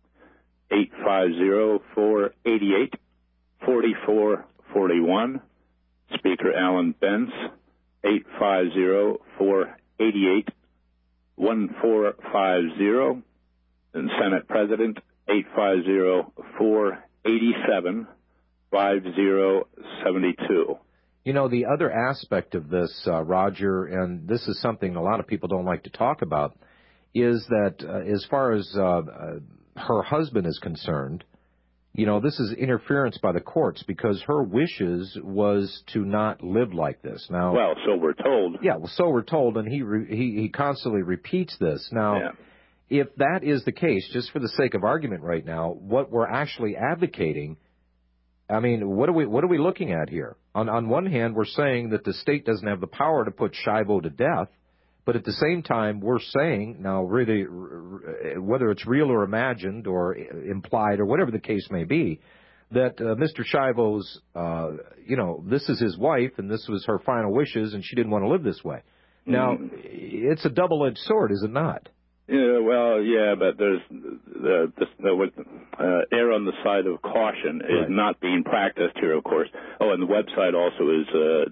850-488-4441. Speaker Alan Bense, 850-488-1450. And Senate President, 850-487-5072.
You know, the other aspect of this, Roger, and this is something a lot of people don't like to talk about, is that as far as her husband is concerned, you know, this is interference by the courts because her wishes was to not live like this. Now,
well, so we're told.
Yeah, well, so we're told, and he constantly repeats this. Now, if that is the case, just for the sake of argument right now, what we're actually advocating, I mean, what are we looking at here? On one hand, we're saying that the state doesn't have the power to put Schiavo to death, but at the same time, we're saying, now really, whether it's real or imagined or implied or whatever the case may be, that Mr. Schiavo's, this is his wife and this was her final wishes and she didn't want to live this way. Now, it's a double-edged sword, is it not?
Yeah, well, yeah, but there's err on the side of caution is not being practiced here, of course. Oh, and the website also is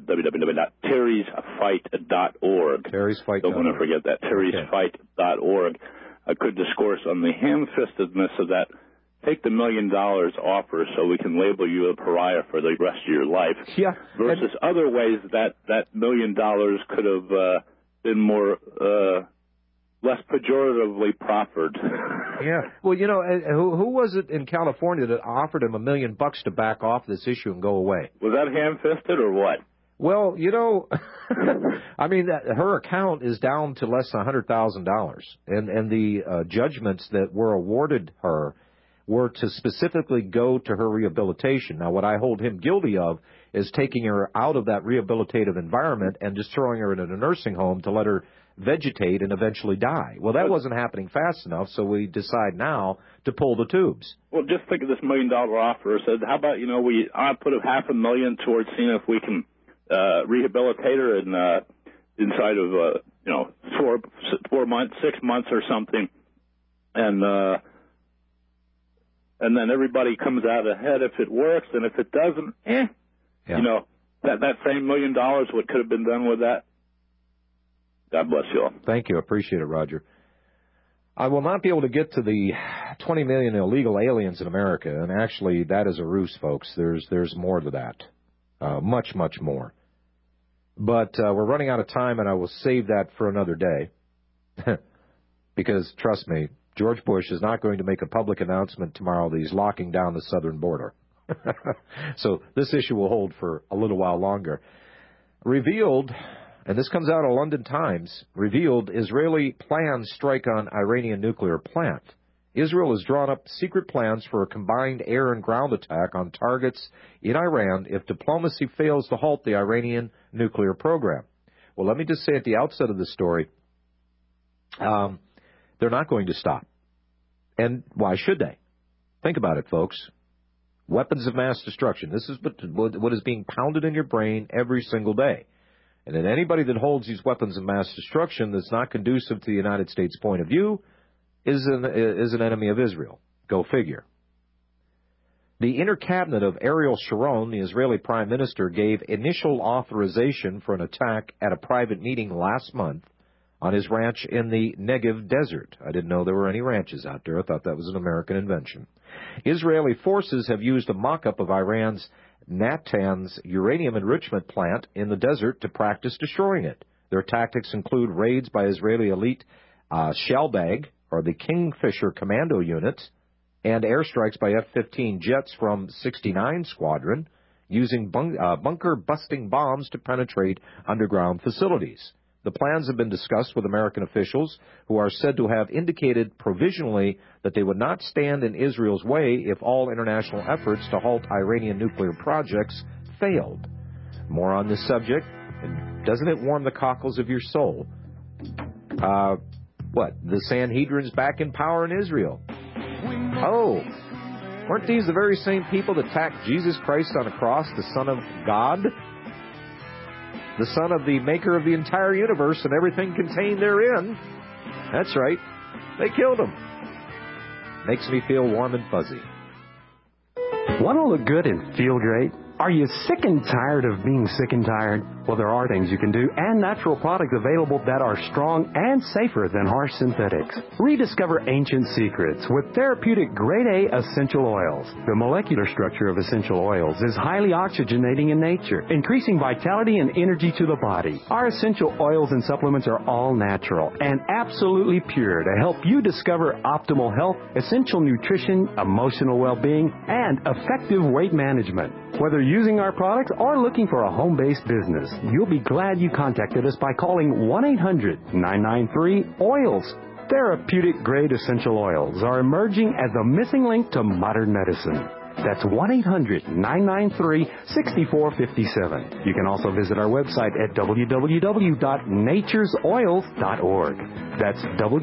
www.terrysfight.org.
Terrysfight.org.
Don't want to forget that, terrysfight.org. A good discourse on the ham-fistedness of that. Take the $1 million offer so we can label you a pariah for the rest of your life.
Yeah.
Versus other ways that $1 million could have been more... less pejoratively proffered.
Yeah. Well, you know, who was it in California that offered him $1 million to back off this issue and go away?
Was that ham-fisted or what?
Well, you know, I mean, her account is down to less than $100,000, and the judgments that were awarded her were to specifically go to her rehabilitation. Now, what I hold him guilty of is taking her out of that rehabilitative environment and just throwing her in a nursing home to let her vegetate and eventually die. Well, that wasn't happening fast enough, so we decide now to pull the tubes.
Well, just think of this $1 million offer. Said, how about, I put $500,000 towards seeing if we can rehabilitate her inside of, 4 months, 6 months or something. And then everybody comes out ahead if it works, and if it doesn't, that same $1 million, what could have been done with that? God bless you all.
Thank you. I appreciate it, Roger. I will not be able to get to the 20 million illegal aliens in America, and actually that is a ruse, folks. There's more to that, much, much more. But we're running out of time, and I will save that for another day. Because, trust me, George Bush is not going to make a public announcement tomorrow that he's locking down the southern border. So this issue will hold for a little while longer. Revealed... And this comes out of London Times, revealed Israeli plans strike on Iranian nuclear plant. Israel has drawn up secret plans for a combined air and ground attack on targets in Iran if diplomacy fails to halt the Iranian nuclear program. Well, let me just say at the outset of the story, they're not going to stop. And why should they? Think about it, folks. Weapons of mass destruction. This is what is being pounded in your brain every single day. And that anybody that holds these weapons of mass destruction that's not conducive to the United States' point of view is an enemy of Israel. Go figure. The Inner Cabinet of Ariel Sharon, the Israeli Prime Minister, gave initial authorization for an attack at a private meeting last month on his ranch in the Negev Desert. I didn't know there were any ranches out there. I thought that was an American invention. Israeli forces have used a mock-up of Iran's Natanz uranium enrichment plant in the desert to practice destroying it. Their tactics include raids by Israeli elite Shellbag, or the Kingfisher Commando Unit, and airstrikes by F-15 jets from 69 Squadron, using bunker-busting bombs to penetrate underground facilities. The plans have been discussed with American officials who are said to have indicated provisionally that they would not stand in Israel's way if all international efforts to halt Iranian nuclear projects failed. More on this subject, and doesn't it warm the cockles of your soul? The Sanhedrin's back in power in Israel. Oh, weren't these the very same people that attacked Jesus Christ on a cross, the Son of God? The Son of the Maker of the entire universe and everything contained therein. That's right. They killed him. Makes me feel warm and fuzzy.
Want to look good and feel great? Are you sick and tired of being sick and tired? Well, there are things you can do and natural products available that are strong and safer than harsh synthetics. Rediscover ancient secrets with therapeutic grade A essential oils. The molecular structure of essential oils is highly oxygenating in nature, increasing vitality and energy to the body. Our essential oils and supplements are all natural and absolutely pure to help you discover optimal health, essential nutrition, emotional well-being, and effective weight management. Whether using our products or looking for a home-based business, you'll be glad you contacted us by calling 1-800-993-OILS. Therapeutic-grade essential oils are emerging as the missing link to modern medicine. That's 1-800-993-6457. You can also visit our website at www.naturesoils.org. That's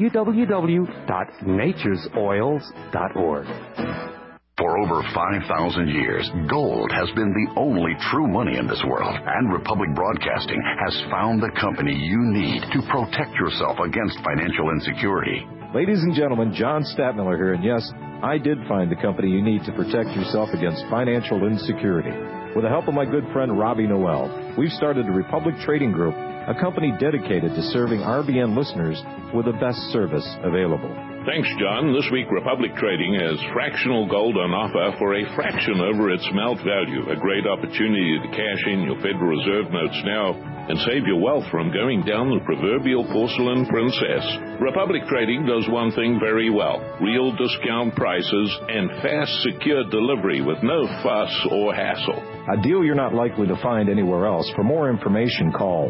www.naturesoils.org.
For over 5,000 years, gold has been the only true money in this world, and Republic Broadcasting has found the company you need to protect yourself against financial insecurity.
Ladies and gentlemen, John Stadtmiller here, and yes, I did find the company you need to protect yourself against financial insecurity. With the help of my good friend Robbie Noel, we've started the Republic Trading Group, a company dedicated to serving RBN listeners with the best service available.
Thanks, John. This week, Republic Trading has fractional gold on offer for a fraction over its melt value. A great opportunity to cash in your Federal Reserve notes now and save your wealth from going down the proverbial porcelain princess. Republic Trading does one thing very well: real discount prices and fast, secure delivery with no fuss or hassle.
A deal you're not likely to find anywhere else. For more information, call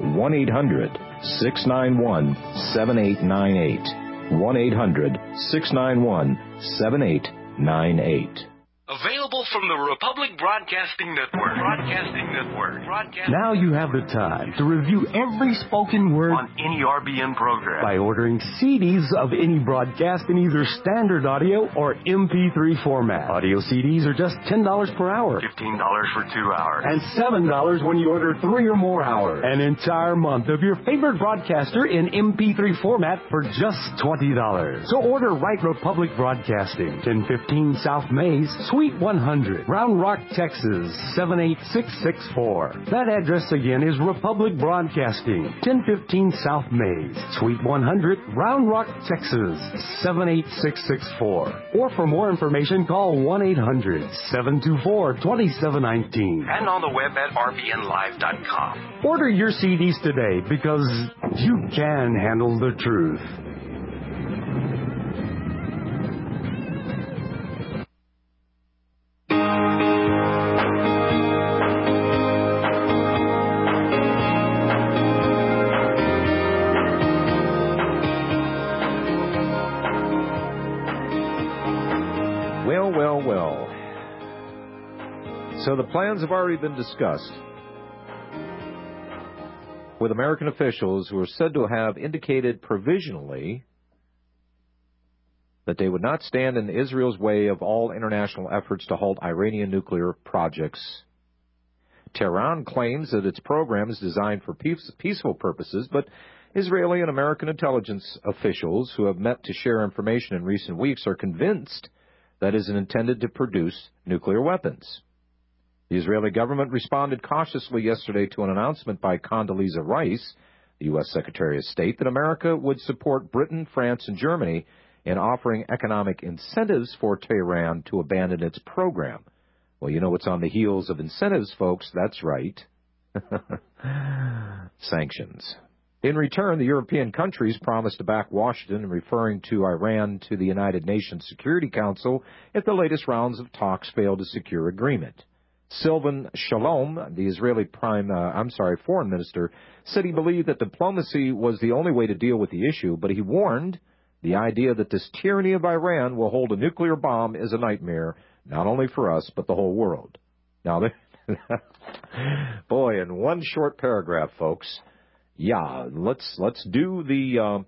1-800-691-7898. 1-800-691-7898.
Available from the Republic Broadcasting Network.
Now you have the time to review every spoken word
on any RBN program
by ordering CDs of any broadcast in either standard audio or MP3 format. Audio CDs are just $10 per hour,
$15 for 2 hours,
and $7 when you order 3 or more hours. An entire month of your favorite broadcaster in MP3 format for just $20. So order right Republic Broadcasting, 1015 South Mays, Suite 100, Round Rock, Texas, 78664. That address again is Republic Broadcasting, 1015 South Mays, Suite 100, Round Rock, Texas, 78664. Or for more information, call 1-800-724-2719.
and on the web at rbnlive.com.
Order your CDs today because you can handle the truth.
Well. So the plans have already been discussed with American officials who are said to have indicated provisionally that they would not stand in Israel's way of all international efforts to halt Iranian nuclear projects. Tehran claims that its program is designed for peaceful purposes, but Israeli and American intelligence officials who have met to share information in recent weeks are convinced that it is intended to produce nuclear weapons. The Israeli government responded cautiously yesterday to an announcement by Condoleezza Rice, the U.S. Secretary of State, that America would support Britain, France, and Germany in offering economic incentives for Tehran to abandon its program. Well, you know what's on the heels of incentives, folks. That's right. Sanctions. In return, the European countries promised to back Washington in referring to Iran to the United Nations Security Council if the latest rounds of talks fail to secure agreement. Silvan Shalom, the Israeli foreign minister, said he believed that diplomacy was the only way to deal with the issue, but he warned the idea that this tyranny of Iran will hold a nuclear bomb is a nightmare, not only for us, but the whole world. Now, boy, in one short paragraph, folks, let's do the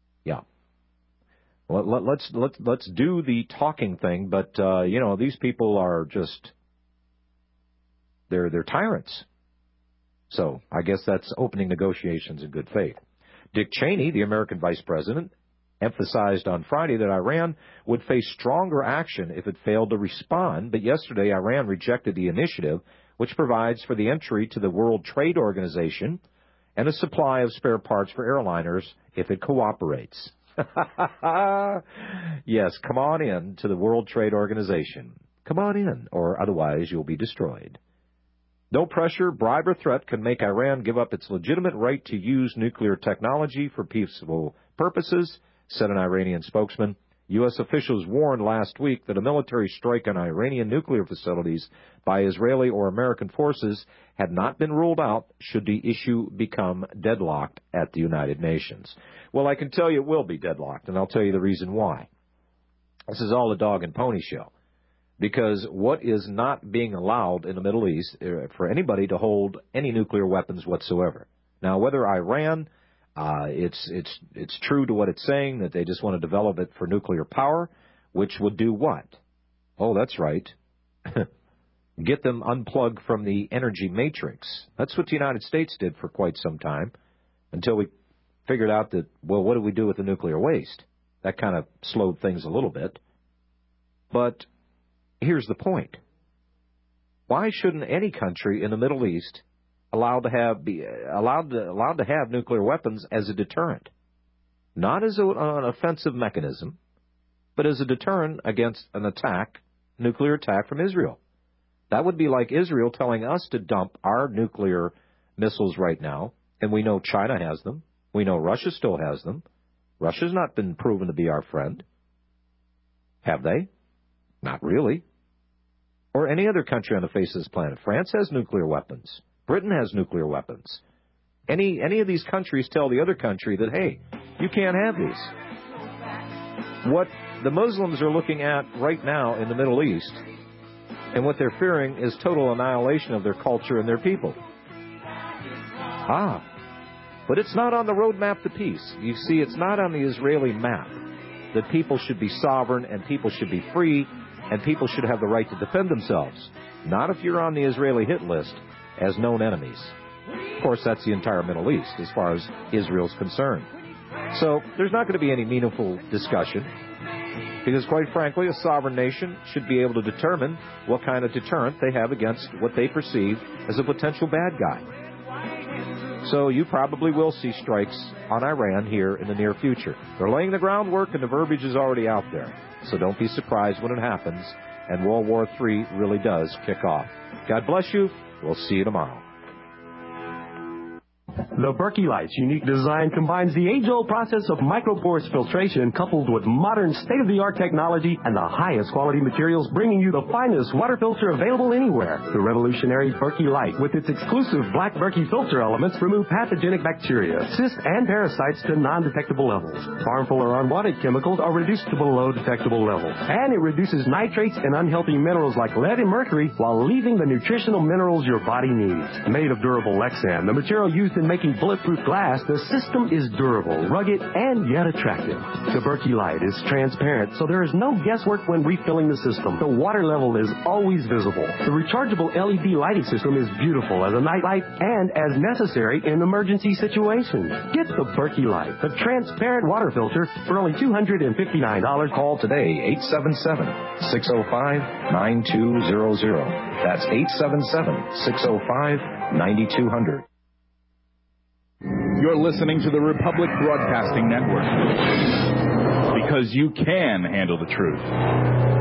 let's do the talking thing, but these people are just they're tyrants. So I guess that's opening negotiations in good faith. Dick Cheney, the American vice president, emphasized on Friday that Iran would face stronger action if it failed to respond, but yesterday Iran rejected the initiative, which provides for the entry to the World Trade Organization and a supply of spare parts for airliners if it cooperates. Yes, come on in to the World Trade Organization. Come on in, or otherwise you'll be destroyed. No pressure, bribe, or threat can make Iran give up its legitimate right to use nuclear technology for peaceful purposes, said an Iranian spokesman. U.S. officials warned last week that a military strike on Iranian nuclear facilities by Israeli or American forces had not been ruled out should the issue become deadlocked at the United Nations. Well, I can tell you it will be deadlocked, and I'll tell you the reason why. This is all a dog and pony show. Because what is not being allowed in the Middle East for anybody to hold any nuclear weapons whatsoever. Now, whether Iran, it's true to what it's saying, that they just want to develop it for nuclear power, which would do what? Oh, that's right. Get them unplugged from the energy matrix. That's what the United States did for quite some time, until we figured out that, well, what do we do with the nuclear waste? That kind of slowed things a little bit. But here's the point. Why shouldn't any country in the Middle East allowed to have nuclear weapons as a deterrent? Not as an offensive mechanism, but as a deterrent against an nuclear attack from Israel. That would be like Israel telling us to dump our nuclear missiles right now, and we know China has them. We know Russia still has them. Russia's not been proven to be our friend. Have they? Not really. Or any other country on the face of this planet. France has nuclear weapons. Britain has nuclear weapons. Any of these countries tell the other country that, hey, you can't have these. What the Muslims are looking at right now in the Middle East, and what they're fearing, is total annihilation of their culture and their people. But it's not on the roadmap to peace. You see, it's not on the Israeli map that people should be sovereign and people should be free and people should have the right to defend themselves. Not if you're on the Israeli hit list as known enemies. Of course, that's the entire Middle East as far as Israel's concerned. So there's not going to be any meaningful discussion because, quite frankly, a sovereign nation should be able to determine what kind of deterrent they have against what they perceive as a potential bad guy. So you probably will see strikes on Iran here in the near future. They're laying the groundwork and the verbiage is already out there. So don't be surprised when it happens and World War III really does kick off. God bless you. We'll see you tomorrow.
The Berkey Light's unique design combines the age-old process of microporous filtration coupled with modern state-of-the-art technology and the highest quality materials, bringing you the finest water filter available anywhere. The revolutionary Berkey Light, with its exclusive black Berkey filter elements, remove pathogenic bacteria, cysts, and parasites to non-detectable levels. Harmful or unwanted chemicals are reduced to below detectable levels. And it reduces nitrates and unhealthy minerals like lead and mercury while leaving the nutritional minerals your body needs. Made of durable Lexan, the material used in making breaking bulletproof glass, the system is durable, rugged, and yet attractive. The Berkey Light is transparent, so there is no guesswork when refilling the system. The water level is always visible. The rechargeable LED lighting system is beautiful as a night light and as necessary in emergency situations. Get the Berkey Light, the transparent water filter, for only $259.
Call today, 877-605-9200. That's 877-605-9200.
You're listening to the Republic Broadcasting Network. Because you can handle the truth.